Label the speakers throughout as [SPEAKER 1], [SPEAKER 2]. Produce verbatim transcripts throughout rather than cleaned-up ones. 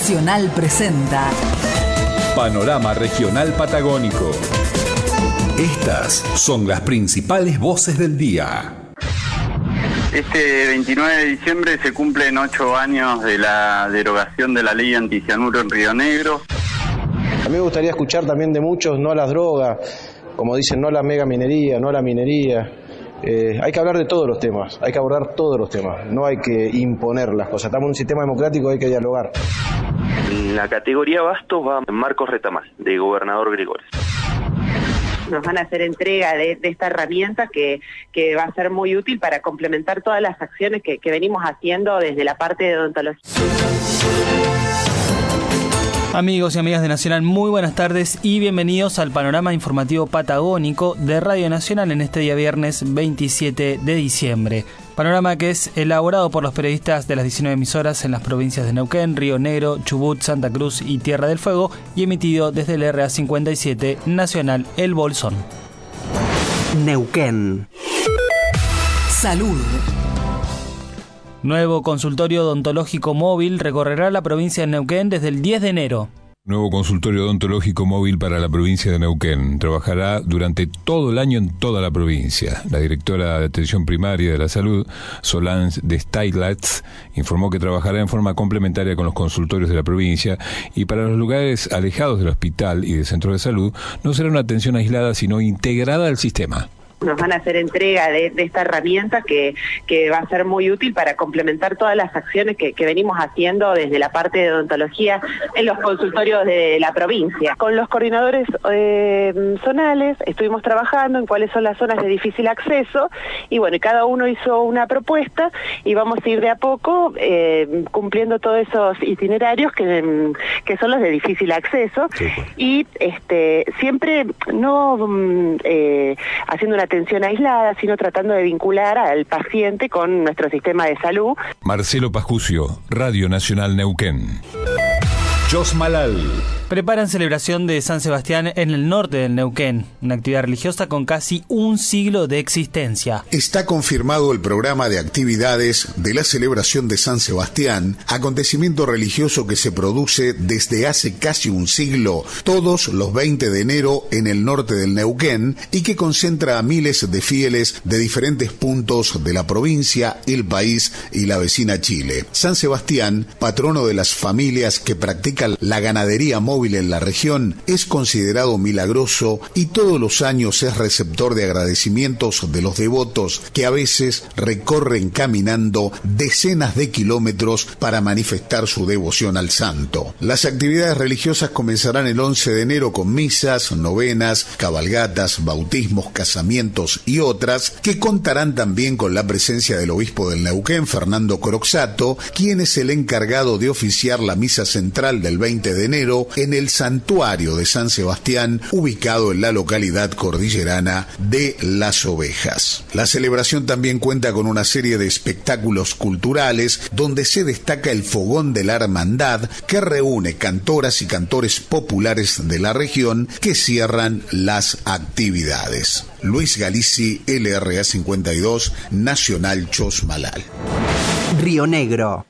[SPEAKER 1] Nacional presenta
[SPEAKER 2] Panorama Regional Patagónico. Estas son las principales voces del día.
[SPEAKER 3] Este veintinueve de diciembre se cumplen ocho años de la derogación de la ley anticianuro en Río Negro.
[SPEAKER 4] A mí me gustaría escuchar también de muchos no a las drogas, como dicen, no a la mega minería, no a la minería. Eh, hay que hablar de todos los temas, hay que abordar todos los temas, no hay que imponer las cosas. Estamos en un sistema democrático, hay que dialogar.
[SPEAKER 5] La categoría Bastos va a Marcos Retamal, de Gobernador Gregores.
[SPEAKER 6] Nos van a hacer entrega de, de esta herramienta que, que va a ser muy útil para complementar todas las acciones que, que venimos haciendo desde la parte de odontología.
[SPEAKER 7] Amigos y amigas de Nacional, muy buenas tardes y bienvenidos al panorama informativo patagónico de Radio Nacional en este día viernes veintisiete de diciembre. Panorama que es elaborado por los periodistas de las diecinueve emisoras en las provincias de Neuquén, Río Negro, Chubut, Santa Cruz y Tierra del Fuego y emitido desde el R A cincuenta y siete Nacional El Bolsón.
[SPEAKER 8] Neuquén.
[SPEAKER 1] Salud.
[SPEAKER 7] Nuevo consultorio odontológico móvil recorrerá la provincia de Neuquén desde el diez de enero.
[SPEAKER 9] Nuevo consultorio odontológico móvil para la provincia de Neuquén. Trabajará durante todo el año en toda la provincia. La directora de Atención Primaria de la Salud, Solange de Steilatz, informó que trabajará en forma complementaria con los consultorios de la provincia y para los lugares alejados del hospital y de centros de salud no será una atención aislada, sino integrada al sistema.
[SPEAKER 6] Nos van a hacer entrega de, de esta herramienta que, que va a ser muy útil para complementar todas las acciones que, que venimos haciendo desde la parte de odontología en los consultorios de la provincia. Con los coordinadores eh, zonales estuvimos trabajando en cuáles son las zonas de difícil acceso y bueno, cada uno hizo una propuesta y vamos a ir de a poco eh, cumpliendo todos esos itinerarios que, que son los de difícil acceso. Sí, pues. Y este siempre no eh, haciendo una atención aislada, sino tratando de vincular al paciente con nuestro sistema de salud.
[SPEAKER 9] Marcelo Pascucio, Radio Nacional Neuquén.
[SPEAKER 2] Chosmalal.
[SPEAKER 7] Preparan celebración de San Sebastián en el norte del Neuquén, una actividad religiosa con casi un siglo de existencia.
[SPEAKER 10] Está confirmado el programa de actividades de la celebración de San Sebastián, acontecimiento religioso que se produce desde hace casi un siglo, todos los veinte de enero en el norte del Neuquén, y que concentra a miles de fieles de diferentes puntos de la provincia, el país y la vecina Chile. San Sebastián, patrono de las familias que practican la ganadería móvil en la región, es considerado milagroso y todos los años es receptor de agradecimientos de los devotos que a veces recorren caminando decenas de kilómetros para manifestar su devoción al santo. Las actividades religiosas comenzarán el once de enero con misas, novenas, cabalgatas, bautismos, casamientos y otras que contarán también con la presencia del obispo del Neuquén, Fernando Croxato, quien es el encargado de oficiar la misa central del veinte de enero en el santuario de San Sebastián, ubicado en la localidad cordillerana de Las Ovejas. La celebración también cuenta con una serie de espectáculos culturales donde se destaca el Fogón de la Hermandad, que reúne cantoras y cantores populares de la región que cierran las actividades. Luis Galici, L R A cincuenta y dos, Nacional Chosmalal.
[SPEAKER 8] Río Negro.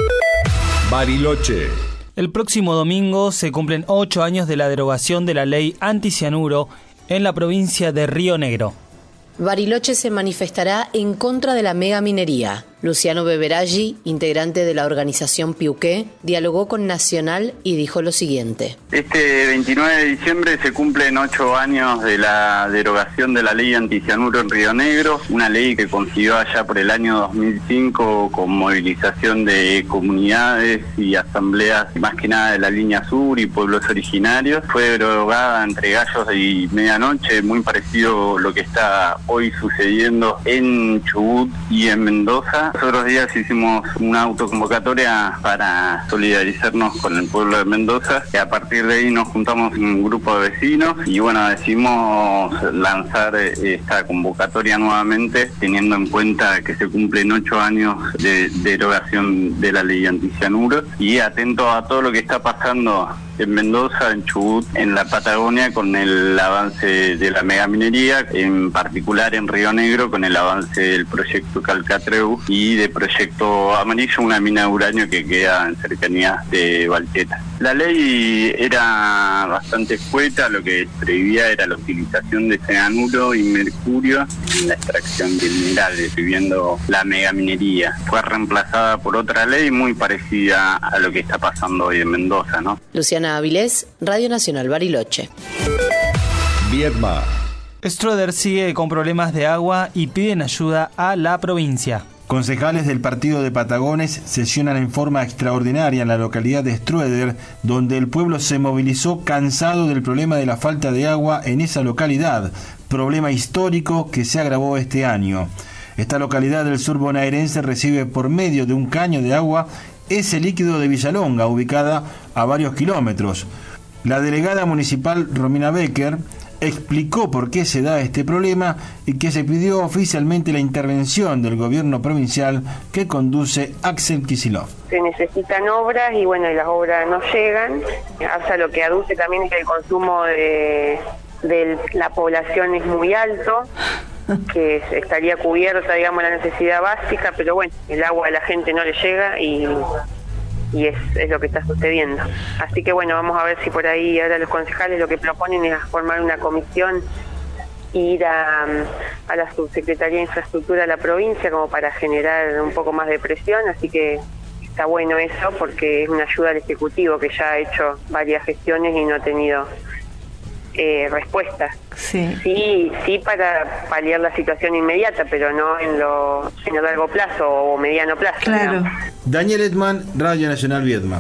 [SPEAKER 2] Bariloche.
[SPEAKER 7] El próximo domingo se cumplen ocho años de la derogación de la ley anticianuro en la provincia de Río Negro.
[SPEAKER 11] Bariloche se manifestará en contra de la megaminería. Luciano Beberaggi, integrante de la organización Piuqué, dialogó con Nacional y dijo lo siguiente.
[SPEAKER 3] Este veintinueve de diciembre se cumplen ocho años de la derogación de la ley anticianuro en Río Negro, una ley que consiguió allá por el año dos mil cinco con movilización de comunidades y asambleas, más que nada de la línea sur y pueblos originarios. Fue derogada entre gallos y medianoche, muy parecido a lo que está hoy sucediendo en Chubut y en Mendoza. Los otros días hicimos una autoconvocatoria para solidarizarnos con el pueblo de Mendoza y a partir de ahí nos juntamos un grupo de vecinos y bueno, decidimos lanzar esta convocatoria nuevamente teniendo en cuenta que se cumplen ocho años de derogación de la ley anticianuro y atento a todo lo que está pasando en Mendoza, en Chubut, en la Patagonia con el avance de la megaminería, en particular en Río Negro con el avance del proyecto Calcatreu y de proyecto Amarillo, una mina de uranio que queda en cercanías de Valcheta. La ley era bastante escueta, lo que prohibía era la utilización de cianuro y mercurio en la extracción de minerales, viviendo la megaminería. Fue reemplazada por otra ley muy parecida a lo que está pasando hoy en Mendoza, ¿no?
[SPEAKER 11] Luciana Avilés, Radio Nacional Bariloche.
[SPEAKER 2] Viedma.
[SPEAKER 7] Stroeder sigue con problemas de agua y piden ayuda a la provincia.
[SPEAKER 12] Concejales del partido de Patagones sesionan en forma extraordinaria en la localidad de Stroeder, donde el pueblo se movilizó cansado del problema de la falta de agua en esa localidad, problema histórico que se agravó este año. Esta localidad del sur bonaerense recibe por medio de un caño de agua ese líquido de Villalonga, ubicada a varios kilómetros. La delegada municipal Romina Becker explicó por qué se da este problema y que se pidió oficialmente la intervención del gobierno provincial que conduce Axel Kicillof.
[SPEAKER 13] Se necesitan obras y bueno, y las obras no llegan. O sea, lo que aduce también es que el consumo de, de la población es muy alto, que estaría cubierta, digamos, la necesidad básica, pero bueno, el agua a la gente no le llega y... y es, es lo que está sucediendo. Así que bueno, vamos a ver si por ahí ahora los concejales lo que proponen es formar una comisión e ir a, a la Subsecretaría de Infraestructura de la provincia como para generar un poco más de presión, así que está bueno eso porque es una ayuda al Ejecutivo que ya ha hecho varias gestiones y no ha tenido eh, respuesta.
[SPEAKER 14] Sí.
[SPEAKER 13] sí, sí para paliar la situación inmediata, pero no en lo en el largo plazo o mediano plazo.
[SPEAKER 14] Claro.
[SPEAKER 13] Digamos.
[SPEAKER 12] Daniel Edman, Radio Nacional Viedma.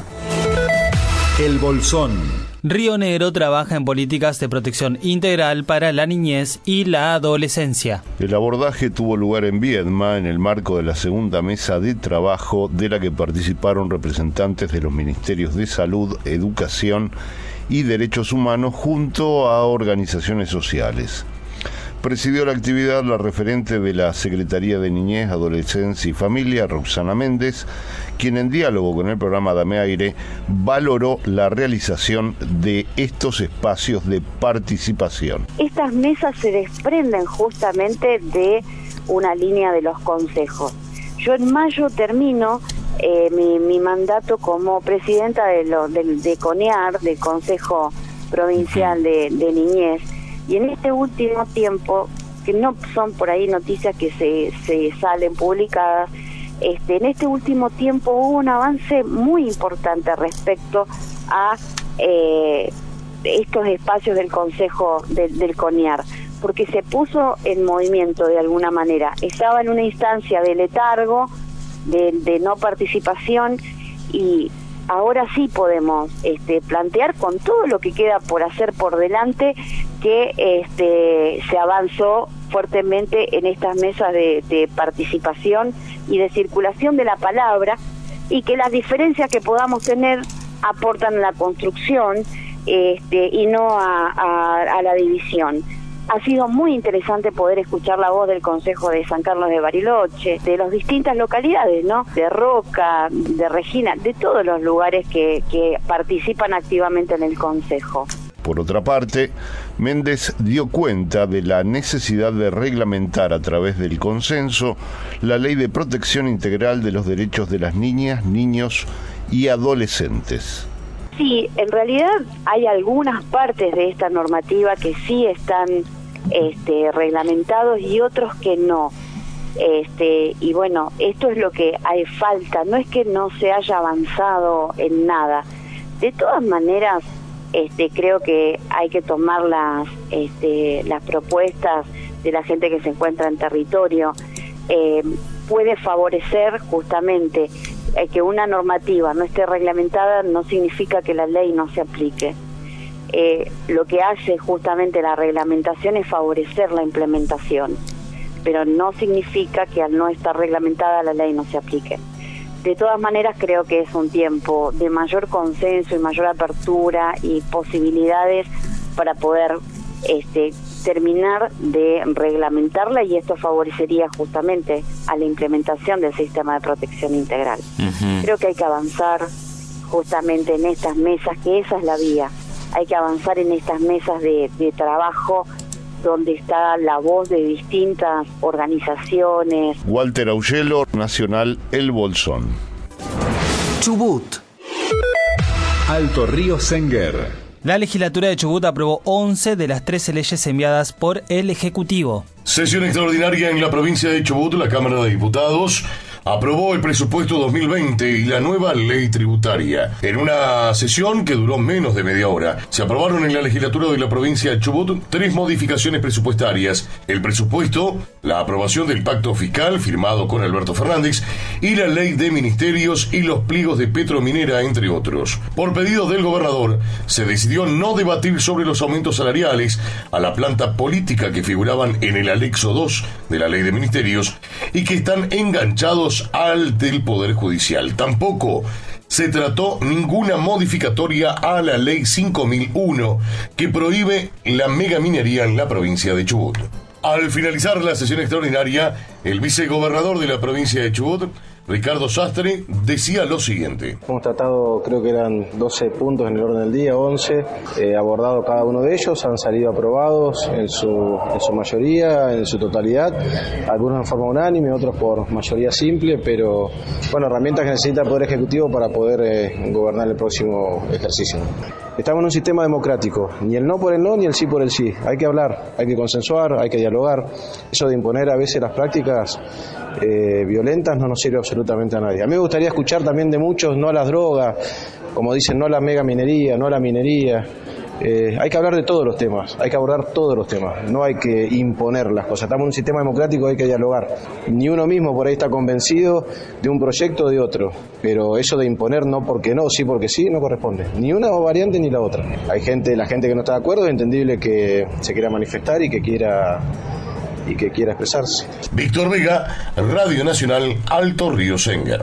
[SPEAKER 2] El Bolsón.
[SPEAKER 7] Río Negro trabaja en políticas de protección integral para la niñez y la adolescencia.
[SPEAKER 15] El abordaje tuvo lugar en Viedma en el marco de la segunda mesa de trabajo de la que participaron representantes de los Ministerios de Salud, Educación y Derechos Humanos junto a organizaciones sociales. Presidió la actividad la referente de la Secretaría de Niñez, Adolescencia y Familia, Roxana Méndez, quien en diálogo con el programa Dame Aire valoró la realización de estos espacios de participación.
[SPEAKER 16] Estas mesas se desprenden justamente de una línea de los consejos. Yo en mayo termino eh, mi, mi mandato como presidenta de, lo, de, de CONEAR, del Consejo Provincial de, de Niñez, y en este último tiempo, que no son por ahí noticias que se, se salen publicadas, este, en este último tiempo hubo un avance muy importante respecto a eh, estos espacios del Consejo del, del CONEAR, porque se puso en movimiento de alguna manera. Estaba en una instancia de letargo, de, de no participación, y ahora sí podemos este, plantear con todo lo que queda por hacer por delante que este, se avanzó fuertemente en estas mesas de, de participación y de circulación de la palabra, y que las diferencias que podamos tener aportan a la construcción este, y no a, a, a la división. Ha sido muy interesante poder escuchar la voz del Consejo de San Carlos de Bariloche, de las distintas localidades, ¿no? De Roca, de Regina, de todos los lugares que, que participan activamente en el Consejo.
[SPEAKER 15] Por otra parte, Méndez dio cuenta de la necesidad de reglamentar a través del consenso la Ley de Protección Integral de los Derechos de las Niñas, Niños y Adolescentes.
[SPEAKER 16] Sí, en realidad hay algunas partes de esta normativa que sí están este, reglamentados y otros que no. Este, y bueno, esto es lo que hay falta, no es que no se haya avanzado en nada. De todas maneras, este, creo que hay que tomar las, este, las propuestas de la gente que se encuentra en territorio. Eh, puede favorecer justamente eh, que una normativa no esté reglamentada, no significa que la ley no se aplique. Eh, lo que hace justamente la reglamentación es favorecer la implementación, pero no significa que al no estar reglamentada la ley no se aplique. De todas maneras, creo que es un tiempo de mayor consenso y mayor apertura y posibilidades para poder este, terminar de reglamentarla, y esto favorecería justamente a la implementación del sistema de protección integral. Uh-huh. Creo que hay que avanzar justamente en estas mesas, que esa es la vía. Hay que avanzar en estas mesas de, de trabajo donde está la voz de distintas organizaciones.
[SPEAKER 15] Walter Augello, Nacional El Bolsón.
[SPEAKER 1] Chubut.
[SPEAKER 2] Alto Río Senguer.
[SPEAKER 7] La legislatura de Chubut aprobó once de las trece leyes enviadas por el Ejecutivo.
[SPEAKER 14] Sesión extraordinaria en la provincia de Chubut. La Cámara de Diputados aprobó el presupuesto dos mil veinte y la nueva ley tributaria. En una sesión que duró menos de media hora, se aprobaron en la legislatura de la provincia de Chubut tres modificaciones presupuestarias: el presupuesto, la aprobación del pacto fiscal firmado con Alberto Fernández y la ley de ministerios y los pliegos de Petrominera, entre otros. Por pedido del gobernador, se decidió no debatir sobre los aumentos salariales a la planta política que figuraban en el anexo dos de la ley de ministerios y que están enganchados al del Poder Judicial. Tampoco se trató ninguna modificatoria a la ley cinco mil uno que prohíbe la megaminería en la provincia de Chubut. Al finalizar la sesión extraordinaria, el vicegobernador de la provincia de Chubut, Ricardo Sastre, decía lo siguiente.
[SPEAKER 4] Hemos tratado, creo que eran doce puntos en el orden del día, once, eh, abordado cada uno de ellos, han salido aprobados en su, en su mayoría, en su totalidad, algunos en forma unánime, otros por mayoría simple, pero bueno, herramientas que necesita el Poder Ejecutivo para poder eh, gobernar el próximo ejercicio. Estamos en un sistema democrático, ni el no por el no, ni el sí por el sí. Hay que hablar, hay que consensuar, hay que dialogar. Eso de imponer a veces las prácticas eh, violentas no nos sirve absolutamente a nadie. A mí me gustaría escuchar también de muchos no a las drogas, como dicen, no a la megaminería, no a la minería. Eh, hay que hablar de todos los temas, hay que abordar todos los temas, no hay que imponer las cosas. Estamos en un sistema democrático, hay que dialogar. Ni uno mismo por ahí está convencido de un proyecto o de otro, pero eso de imponer no porque no, sí porque sí, no corresponde. Ni una variante ni la otra. Hay gente, la gente que no está de acuerdo, es entendible que se quiera manifestar y que quiera y que quiera expresarse.
[SPEAKER 14] Víctor Vega, Radio Nacional, Alto Río Senguer.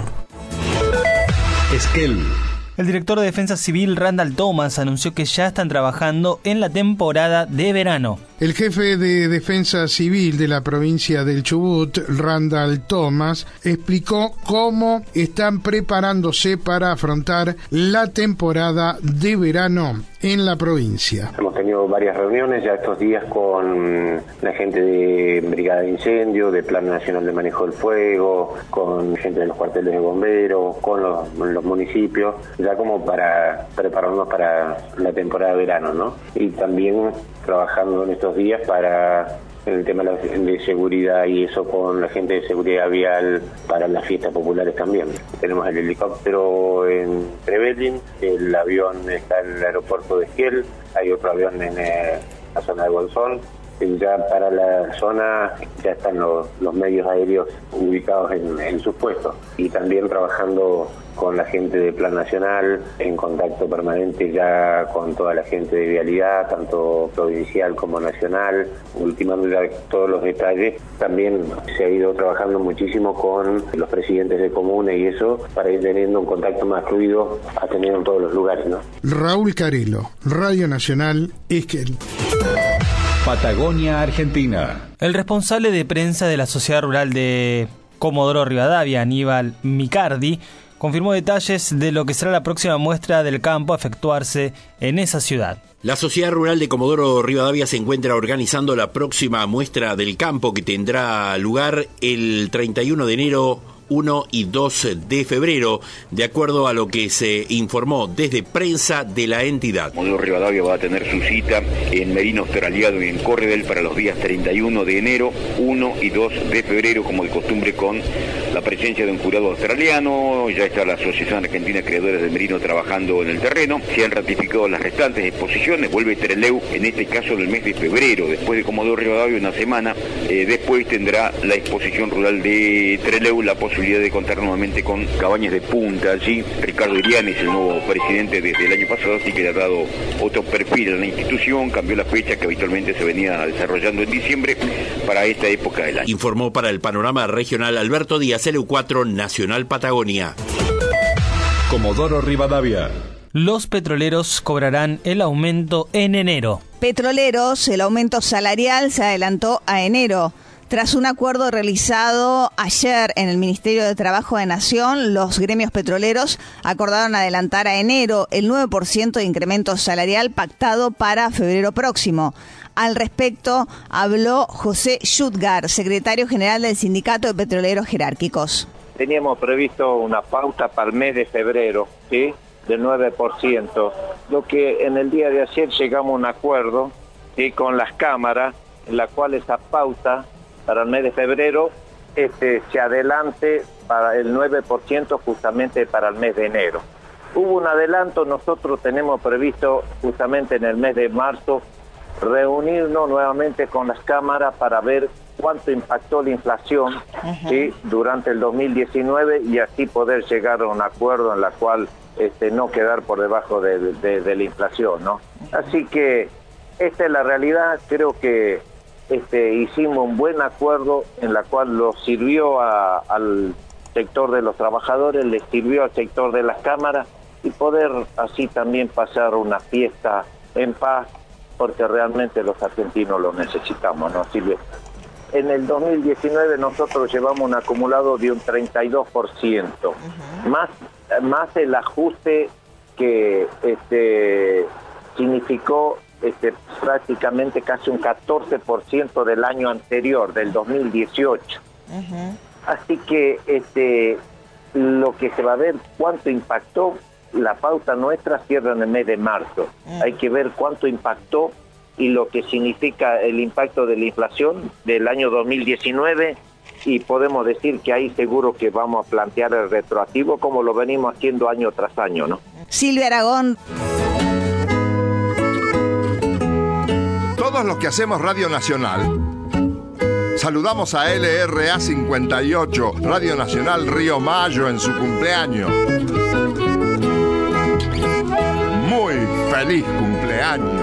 [SPEAKER 2] Esquel.
[SPEAKER 7] El director de Defensa Civil, Randall Thomas, anunció que ya están trabajando en la temporada de verano.
[SPEAKER 17] El jefe de Defensa Civil de la provincia del Chubut, Randall Thomas, explicó cómo están preparándose para afrontar la temporada de verano en la provincia.
[SPEAKER 18] Hemos tenido varias reuniones ya estos días con la gente de Brigada de Incendio, de Plan Nacional de Manejo del Fuego, con gente de los cuarteles de bomberos, con los, los municipios, ya como para prepararnos para la temporada de verano, ¿no? Y también trabajando en estos días para el tema de seguridad y eso con la gente de seguridad vial para las fiestas populares también. Tenemos el helicóptero en Trevelin, el avión está en el aeropuerto de Esquel, hay otro avión en eh, la zona de Bolsón. Y ya para la zona ya están los, los medios aéreos ubicados en, en sus puestos y también trabajando con la gente de Plan Nacional, en contacto permanente ya con toda la gente de vialidad, tanto provincial como nacional, ultimando ya todos los detalles. También se ha ido trabajando muchísimo con los presidentes de comunas y eso, para ir teniendo un contacto más fluido a tener en todos los lugares, ¿no?
[SPEAKER 17] Raúl Carelo, Radio Nacional, Esquel.
[SPEAKER 2] Patagonia, Argentina.
[SPEAKER 7] El responsable de prensa de la Sociedad Rural de Comodoro Rivadavia, Aníbal Micardi, confirmó detalles de lo que será la próxima muestra del campo a efectuarse en esa ciudad.
[SPEAKER 19] La Sociedad Rural de Comodoro Rivadavia se encuentra organizando la próxima muestra del campo que tendrá lugar el treinta y uno de enero, uno y dos de febrero, de acuerdo a lo que se informó desde prensa de la entidad.
[SPEAKER 20] Comodoro Rivadavia va a tener su cita en Merino Australiano y en Corredel para los días treinta y uno de enero, uno y dos de febrero, como de costumbre, con la presencia de un jurado australiano. Ya está la Asociación Argentina de Creadores de Merino trabajando en el terreno. Se han ratificado las restantes exposiciones. Vuelve Trelew, en este caso en el mes de febrero, después de Comodoro Rivadavia una semana. Eh, después tendrá la exposición rural de Trelew la posibilidad de contar nuevamente con Cabañas de Punta. Allí Ricardo Iriani es el nuevo presidente desde el año pasado, así que le ha dado otro perfil a la institución, cambió la fecha que habitualmente se venía desarrollando en diciembre para esta época del año.
[SPEAKER 19] Informó para el Panorama Regional Alberto Díaz, L U cuatro Nacional Patagonia.
[SPEAKER 2] Comodoro Rivadavia.
[SPEAKER 7] Los petroleros cobrarán el aumento en enero.
[SPEAKER 21] Petroleros, el aumento salarial se adelantó a enero. Tras un acuerdo realizado ayer en el Ministerio de Trabajo de Nación, los gremios petroleros acordaron adelantar a enero el nueve por ciento de incremento salarial pactado para febrero próximo. Al respecto, habló José Schutgar, secretario general del Sindicato de Petroleros Jerárquicos.
[SPEAKER 22] Teníamos previsto una pauta para el mes de febrero, ¿sí?, del nueve por ciento, lo que en el día de ayer llegamos a un acuerdo, ¿sí?, con las cámaras, en la cual esa pauta para el mes de febrero este, se adelante para el nueve por ciento justamente para el mes de enero. Hubo un adelanto, nosotros tenemos previsto justamente en el mes de marzo reunirnos nuevamente con las cámaras para ver cuánto impactó la inflación, ¿sí?, durante el dos mil diecinueve y así poder llegar a un acuerdo en la cual este, no quedar por debajo de, de, de la inflación, ¿no? Así que esta es la realidad. Creo que este, hicimos un buen acuerdo en la cual lo sirvió a, al sector de los trabajadores, le sirvió al sector de las cámaras y poder así también pasar una fiesta en paz, porque realmente los argentinos lo necesitamos, ¿no, Silvia? En el dos mil diecinueve nosotros llevamos un acumulado de un treinta y dos por ciento, uh-huh. más, más el ajuste que este, significó este, prácticamente casi un catorce por ciento del año anterior, del dos mil dieciocho. Uh-huh. Así que este, lo que se va a ver cuánto impactó, la pauta nuestra cierra en el mes de marzo. Uh-huh. Hay que ver cuánto impactó y lo que significa el impacto de la inflación del año dos mil diecinueve, y podemos decir que ahí seguro que vamos a plantear el retroactivo como lo venimos haciendo año tras año, ¿no?
[SPEAKER 21] Silvia Aragón.
[SPEAKER 23] Todos los que hacemos Radio Nacional saludamos a L R A cincuenta y ocho, Radio Nacional Río Mayo, en su cumpleaños. Muy feliz cumpleaños.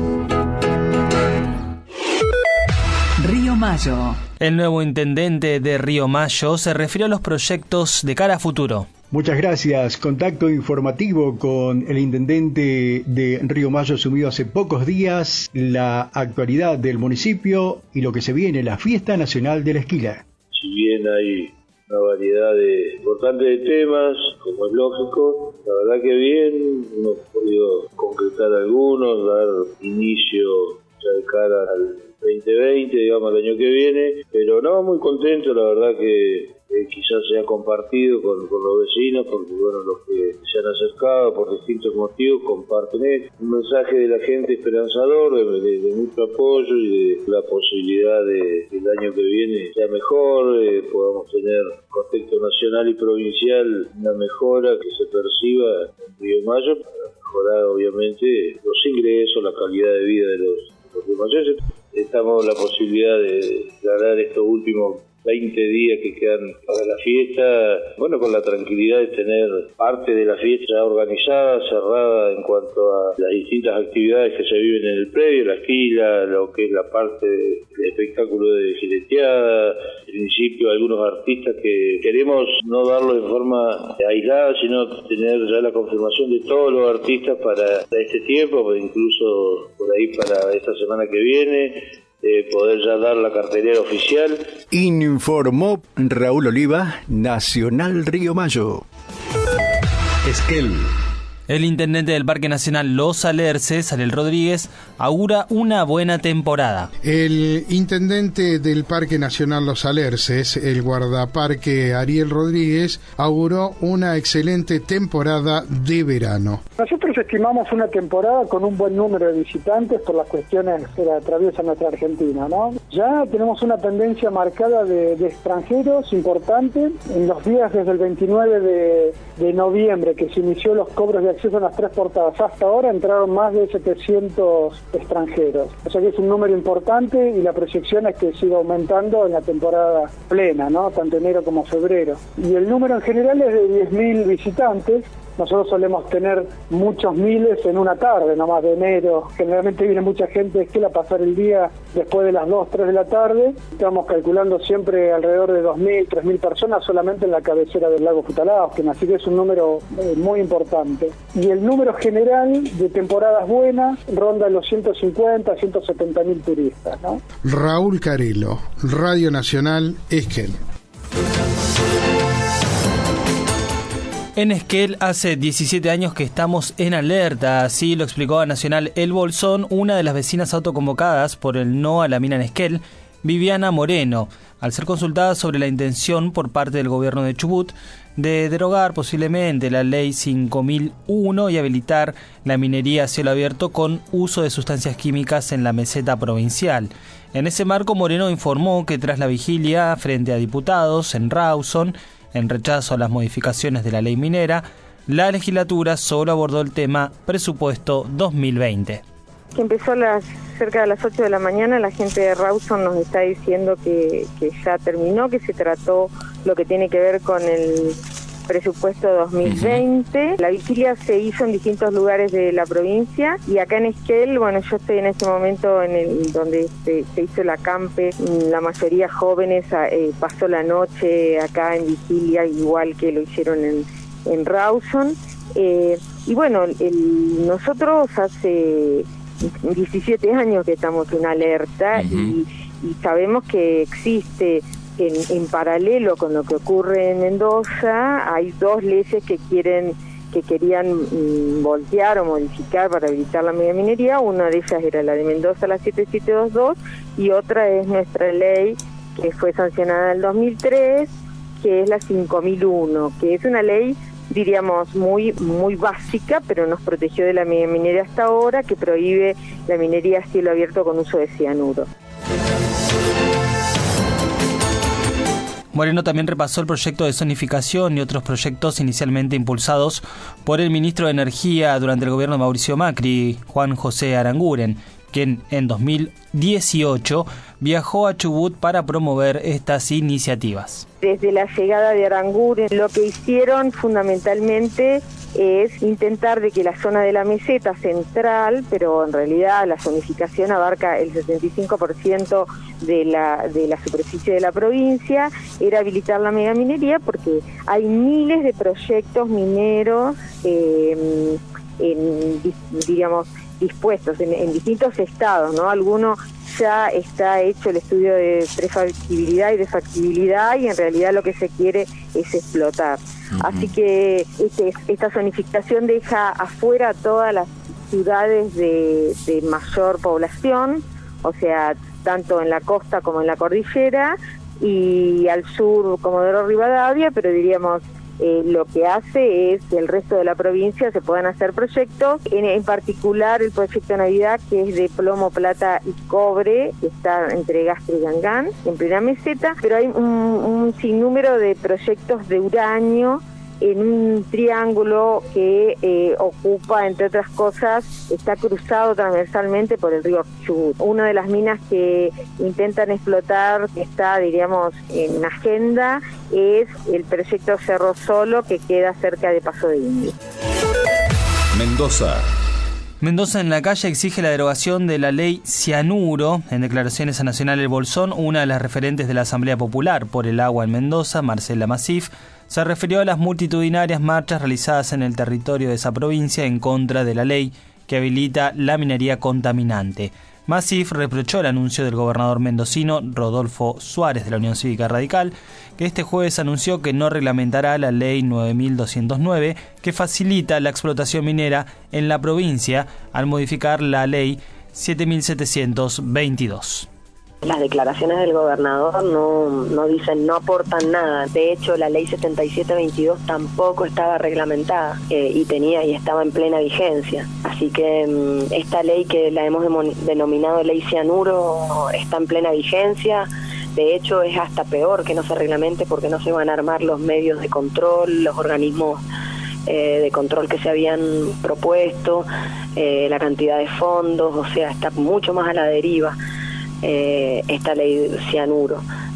[SPEAKER 1] Río Mayo.
[SPEAKER 7] El nuevo intendente de Río Mayo se refirió a los proyectos de cara a futuro.
[SPEAKER 24] Muchas gracias. Contacto informativo con el intendente de Río Mayo, asumido hace pocos días, la actualidad del municipio y lo que se viene, la Fiesta Nacional de la Esquila.
[SPEAKER 25] Si bien hay una variedad de importantes de temas, como es lógico, la verdad que bien, hemos podido concretar algunos, dar inicio ya de cara al veinte veinte, digamos, el año que viene, pero no, muy contento, la verdad que eh, quizás se ha compartido con, con los vecinos, porque bueno, los que se han acercado por distintos motivos comparten esto. Un mensaje de la gente esperanzador, de, de, de mucho apoyo y de la posibilidad de que el año que viene sea mejor, eh, podamos tener contexto nacional y provincial una mejora que se perciba en Río Mayo, para mejorar obviamente los ingresos, la calidad de vida de los, de los riomayenses. Estamos en la posibilidad de declarar estos últimos veinte días que quedan para la fiesta, bueno, con la tranquilidad de tener parte de la fiesta organizada, cerrada en cuanto a las distintas actividades que se viven en el predio, la esquila, lo que es la parte de espectáculo de jineteada, en principio algunos artistas que queremos no darlo de forma aislada, sino tener ya la confirmación de todos los artistas para este tiempo, incluso por ahí para esta semana que viene, eh, poder ya dar la cartelera oficial.
[SPEAKER 24] Informó Raúl Oliva, Nacional Río Mayo.
[SPEAKER 2] Esquel.
[SPEAKER 7] El intendente del Parque Nacional Los Alerces, Ariel Rodríguez, augura una buena temporada.
[SPEAKER 17] El intendente del Parque Nacional Los Alerces, el guardaparque Ariel Rodríguez, auguró una excelente temporada de verano.
[SPEAKER 26] Nosotros estimamos una temporada con un buen número de visitantes por las cuestiones que atraviesan nuestra Argentina, ¿no? Ya tenemos una tendencia marcada de, de extranjeros importante. En los días desde el veintinueve de, de noviembre, que se inició los cobros de acceso a las tres portadas, hasta ahora entraron más de setecientos extranjeros. O sea que es un número importante y la proyección es que siga aumentando en la temporada plena, ¿no? Tanto enero como febrero. Y el número en general es de diez mil visitantes. Nosotros solemos tener muchos miles en una tarde, nomás de enero. Generalmente viene mucha gente de Esquel a pasar el día después de las dos, tres de la tarde. Estamos calculando siempre alrededor de dos mil, tres mil personas solamente en la cabecera del lago Futalaos, que así que es un número eh, muy importante. y el número general de temporadas buenas ronda los ciento cincuenta, ciento setenta mil turistas, ¿no?
[SPEAKER 17] Raúl Carelo, Radio Nacional, Esquel.
[SPEAKER 7] En Esquel hace diecisiete años que estamos en alerta, así lo explicó a Nacional El Bolsón una de las vecinas autoconvocadas por el no a la mina en Esquel, Viviana Moreno, al ser consultada sobre la intención por parte del gobierno de Chubut de derogar posiblemente la ley cinco mil uno y habilitar la minería a cielo abierto con uso de sustancias químicas en la meseta provincial. En ese marco, Moreno informó que tras la vigilia frente a diputados en Rawson, en rechazo a las modificaciones de la ley minera, la legislatura solo abordó el tema presupuesto dos mil veinte.
[SPEAKER 3] Que empezó a las, cerca de las ocho de la mañana, la gente de Rawson nos está diciendo que, que ya terminó, que se trató lo que tiene que ver con el presupuesto dos mil veinte. La vigilia se hizo en distintos lugares de la provincia y acá en Esquel, bueno, yo estoy en este momento en el donde se, se hizo el acampe, la mayoría jóvenes eh, pasó la noche acá en vigilia, igual que lo hicieron en, en Rawson. Eh, y bueno, el, nosotros hace diecisiete años que estamos en alerta uh-huh. y, y sabemos que existe en, en paralelo con lo que ocurre en Mendoza, hay dos leyes que quieren que querían mm, voltear o modificar para habilitar la megaminería. Una de ellas era la de Mendoza, la siete siete dos dos, y otra es nuestra ley que fue sancionada en el dos mil tres, que es la cinco mil uno, que es una ley, diríamos, muy muy básica, pero nos protegió de la megaminería hasta ahora, que prohíbe la minería a cielo abierto con uso de cianuro.
[SPEAKER 7] Moreno también repasó el proyecto de zonificación y otros proyectos inicialmente impulsados por el ministro de Energía durante el gobierno de Mauricio Macri, Juan José Aranguren, quien en dos mil dieciocho viajó a Chubut para promover estas iniciativas.
[SPEAKER 3] Desde la llegada de Aranguren, lo que hicieron fundamentalmente es intentar de que la zona de la meseta central, pero en realidad la zonificación abarca el sesenta y cinco por ciento de la, de la superficie de la provincia, era habilitar la megaminería porque hay miles de proyectos mineros, eh, en, digamos, dispuestos en, en distintos estados, ¿no? Algunos ya está hecho el estudio de prefactibilidad y de factibilidad y en realidad lo que se quiere es explotar. Uh-huh. Así que este, esta zonificación deja afuera todas las ciudades de, de mayor población, o sea, tanto en la costa como en la cordillera, y al sur Comodoro Rivadavia, pero diríamos Eh, lo que hace es que el resto de la provincia se puedan hacer proyectos, en, en particular el proyecto Navidad, que es de plomo, plata y cobre, que está entre Gastre y Gangán, en plena meseta, pero hay un, un sinnúmero de proyectos de uranio en un triángulo que eh, ocupa, entre otras cosas, está cruzado transversalmente por el río Chubut. Una de las minas que intentan explotar, que está, diríamos, en agenda, es el proyecto Cerro Solo, que queda cerca de Paso de Indio.
[SPEAKER 2] Mendoza.
[SPEAKER 7] Mendoza en la calle exige la derogación de la ley cianuro. En declaraciones a Nacional El Bolsón, una de las referentes de la Asamblea Popular por el Agua en Mendoza, Marcela Masif, se refirió a las multitudinarias marchas realizadas en el territorio de esa provincia en contra de la ley que habilita la minería contaminante. Masif reprochó el anuncio del gobernador mendocino Rodolfo Suárez de la Unión Cívica Radical, que este jueves anunció que no reglamentará la ley nueve mil doscientos nueve, que facilita la explotación minera en la provincia al modificar la ley siete mil setecientos veintidós.
[SPEAKER 5] Las declaraciones del gobernador no, no dicen, no aportan nada. De hecho, la ley setenta y siete veintidós tampoco estaba reglamentada eh, y tenía y estaba en plena vigencia. Así que um, esta ley, que la hemos denominado ley cianuro, está en plena vigencia. De hecho, es hasta peor que no se reglamente porque no se van a armar los medios de control, los organismos eh, de control que se habían propuesto, eh, la cantidad de fondos, o sea, está mucho más a la deriva. Eh, esta ley cianuro.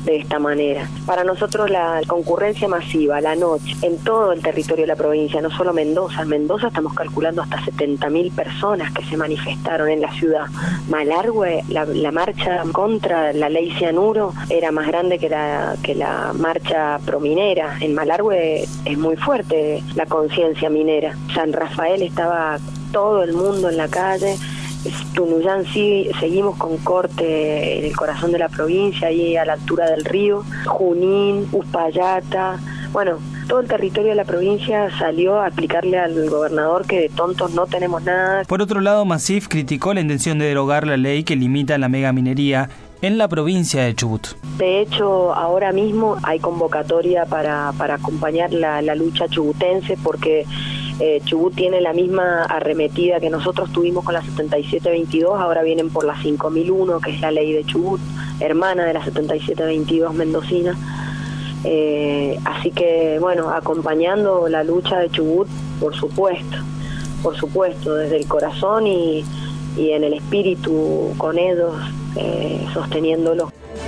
[SPEAKER 5] de esta manera. Para nosotros la concurrencia masiva, la noche, en todo el territorio de la provincia, no solo Mendoza. En Mendoza estamos calculando hasta setenta mil personas que se manifestaron en la ciudad. Malargüe, la, la marcha contra la ley cianuro era más grande que la, que la marcha prominera. En Malargüe es muy fuerte la conciencia minera. San Rafael estaba todo el mundo en la calle. Tunuyán sí, seguimos con corte en el corazón de la provincia, ahí a la altura del río. Junín, Uspallata, bueno, todo el territorio de la provincia salió a explicarle al gobernador que de tontos no tenemos nada.
[SPEAKER 7] Por otro lado, Masif criticó la intención de derogar la ley que limita la megaminería en la provincia de Chubut.
[SPEAKER 5] De hecho, ahora mismo hay convocatoria para, para acompañar la, la lucha chubutense, porque eh, Chubut tiene la misma arremetida que nosotros tuvimos con la setenta y siete veintidós, ahora vienen por la cinco mil uno, que es la ley de Chubut, hermana de la setenta y siete veintidós mendocina. Eh, así que, bueno, acompañando la lucha de Chubut, por supuesto, por supuesto, desde el corazón y, y en el espíritu con ellos, eh, sosteniéndolo.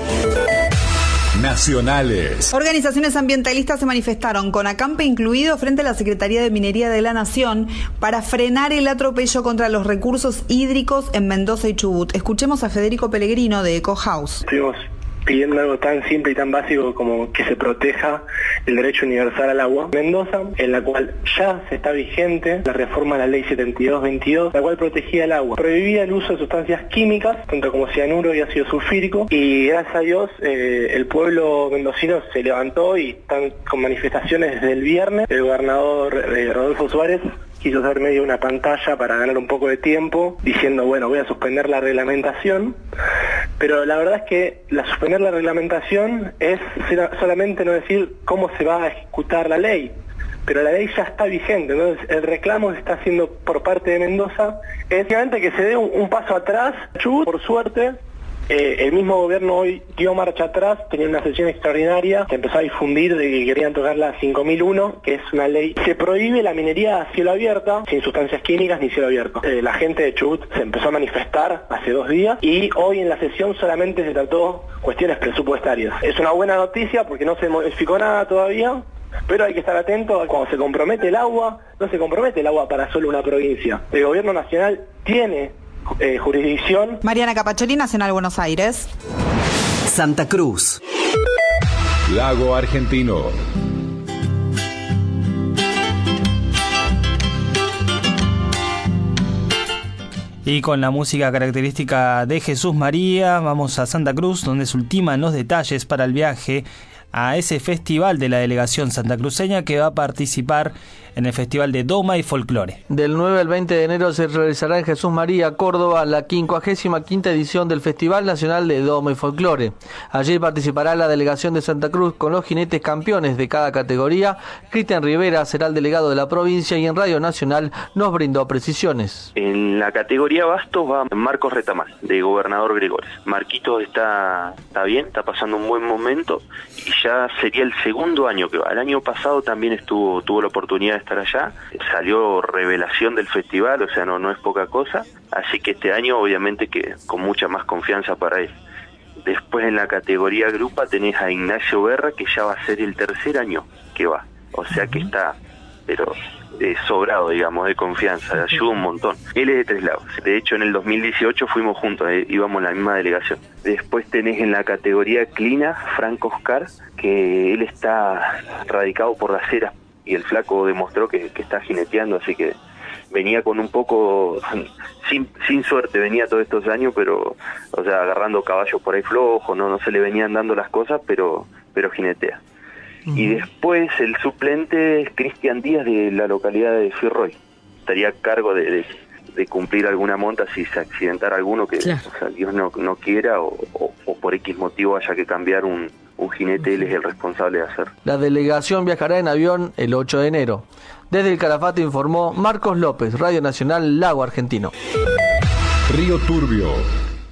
[SPEAKER 2] Nacionales.
[SPEAKER 6] Organizaciones ambientalistas se manifestaron, con acampe incluido, frente a la Secretaría de Minería de la Nación para frenar el atropello contra los recursos hídricos en Mendoza y Chubut. Escuchemos a Federico Pellegrino de Eco House.
[SPEAKER 8] Estuvimos pidiendo algo tan simple y tan básico como que se proteja el derecho universal al agua. Mendoza, en la cual ya se está vigente la reforma a la ley setenta y dos veintidós, la cual protegía el agua, prohibía el uso de sustancias químicas, tanto como cianuro y ácido sulfírico, y gracias a Dios eh, el pueblo mendocino se levantó y están con manifestaciones desde el viernes. El gobernador eh, Rodolfo Suárez quiso hacer medio una pantalla para ganar un poco de tiempo, diciendo, bueno, voy a suspender la reglamentación, pero la verdad es que la suspender la reglamentación es solamente no decir cómo se va a ejecutar la ley, pero la ley ya está vigente. Entonces el reclamo que se está haciendo por parte de Mendoza es simplemente que se dé un, un paso atrás. Chubut, por suerte, Eh, el mismo gobierno hoy dio marcha atrás, tenía una sesión extraordinaria, se empezó a difundir de que querían tocar la cinco mil uno, que es una ley. Se prohíbe la minería a cielo abierto, sin sustancias químicas ni cielo abierto. Eh, la gente de Chubut se empezó a manifestar hace dos días y hoy en la sesión solamente se trató cuestiones presupuestarias. Es una buena noticia porque no se modificó nada todavía, pero hay que estar atento a cuando se compromete el agua, no se compromete el agua para solo una provincia. El gobierno nacional tiene Eh, jurisdicción.
[SPEAKER 6] Mariana Capacholi, Nacional Buenos Aires.
[SPEAKER 2] Santa Cruz. Lago Argentino.
[SPEAKER 7] Y con la música característica de Jesús María, vamos a Santa Cruz, donde se ultiman los detalles para el viaje a ese festival de la delegación santacruceña que va a participar en el Festival de Doma y Folclore.
[SPEAKER 9] Del nueve al veinte de enero se realizará en Jesús María, Córdoba, la quincuagésima quinta edición del Festival Nacional de Doma y Folclore. Allí participará la delegación de Santa Cruz con los jinetes campeones de cada categoría. Cristian Rivera será el delegado de la provincia y en Radio Nacional nos brindó precisiones.
[SPEAKER 10] En la categoría bastos va Marcos Retamal, de Gobernador Gregores. Marquitos está, está bien, está pasando un buen momento y ya sería el segundo año que va. El año pasado también estuvo tuvo la oportunidad de estar allá, salió revelación del festival, o sea, no, no es poca cosa, así que este año obviamente que con mucha más confianza para él. Después en la categoría grupa tenés a Ignacio Berra, que ya va a ser el tercer año que va, o sea que está, pero eh, sobrado, digamos, de confianza, ayuda un montón. Él es de Tres Lagos, de hecho en el dos mil dieciocho fuimos juntos, eh, íbamos en la misma delegación. Después tenés en la categoría Clina, Franco Oscar, que él está radicado por Las Heras, y el flaco demostró que, que está jineteando, así que venía con un poco, sin, sin suerte venía todos estos años, pero, o sea, agarrando caballos por ahí flojos, no, no se le venían dando las cosas, pero, pero jinetea. Uh-huh. Y después el suplente es Cristian Díaz, de la localidad de Firroy. Estaría a cargo de, de, de cumplir alguna monta si se accidentara alguno, que claro. O sea, Dios no, no quiera, o, o, o por X motivo haya que cambiar un un jinete, él es el responsable de hacer.
[SPEAKER 9] La delegación viajará en avión el ocho de enero. Desde el Calafate informó Marcos López, Radio Nacional Lago Argentino.
[SPEAKER 2] Río Turbio.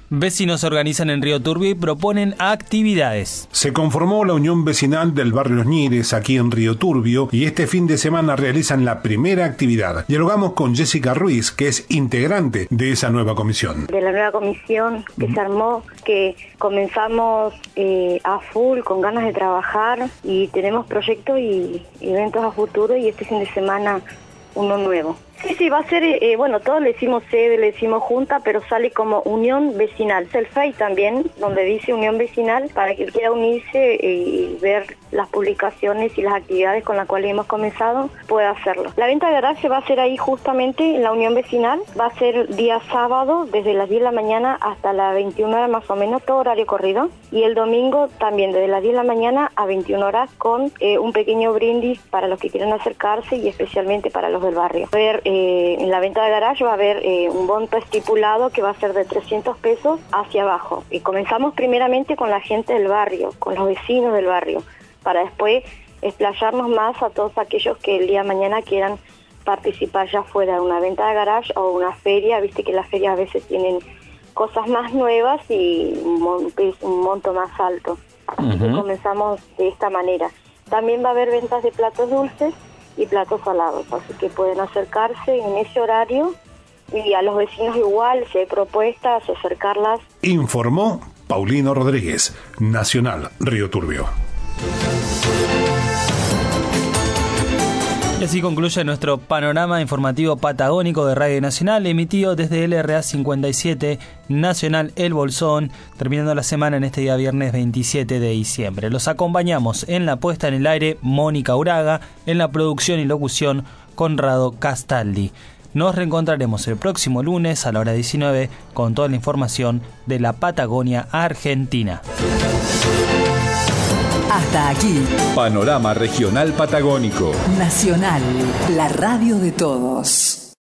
[SPEAKER 7] Vecinos se organizan en Río Turbio y proponen actividades.
[SPEAKER 4] Se conformó la Unión Vecinal del Barrio Los Ñires, aquí en Río Turbio, y este fin de semana realizan la primera actividad. Dialogamos con Jessica Ruiz, que es integrante de esa nueva comisión.
[SPEAKER 11] De la nueva comisión que se armó, que comenzamos eh, a full, con ganas de trabajar, y tenemos proyectos y eventos a futuro, y este fin de semana uno nuevo. Sí, sí, va a ser, eh, bueno, todos le decimos sede, le decimos junta, pero sale como Unión Vecinal. El F A I también, donde dice Unión Vecinal, para que quiera unirse y ver las publicaciones y las actividades con las cuales hemos comenzado, pueda hacerlo. La venta de garaje va a ser ahí justamente en la Unión Vecinal, va a ser día sábado, desde las diez de la mañana hasta las veintiuna horas más o menos, todo horario corrido, y el domingo también desde las diez de la mañana a veintiuna horas con eh, un pequeño brindis para los que quieran acercarse y especialmente para los del barrio. Ver Eh, en la venta de garage va a haber eh, un monto estipulado que va a ser de trescientos pesos hacia abajo. Y comenzamos primeramente con la gente del barrio, con los vecinos del barrio, para después explayarnos más a todos aquellos que el día de mañana quieran participar ya fuera de una venta de garage o una feria. Viste que las ferias a veces tienen cosas más nuevas y un, mon- un monto más alto. Así que comenzamos de esta manera. También va a haber ventas de platos dulces y platos salados, así que pueden acercarse en ese horario, y a los vecinos igual, si hay propuestas, acercarlas.
[SPEAKER 4] Informó Paulino Rodríguez, Nacional Río Turbio.
[SPEAKER 7] Y así concluye nuestro panorama informativo patagónico de Radio Nacional, emitido desde L R A cincuenta y siete Nacional El Bolsón, terminando la semana en este día viernes veintisiete de diciembre. Los acompañamos en la puesta en el aire Mónica Uraga, en la producción y locución Conrado Castaldi. Nos reencontraremos el próximo lunes a la hora diecinueve con toda la información de la Patagonia Argentina.
[SPEAKER 1] Hasta aquí.
[SPEAKER 2] Panorama Regional Patagónico.
[SPEAKER 1] Nacional, la radio de todos.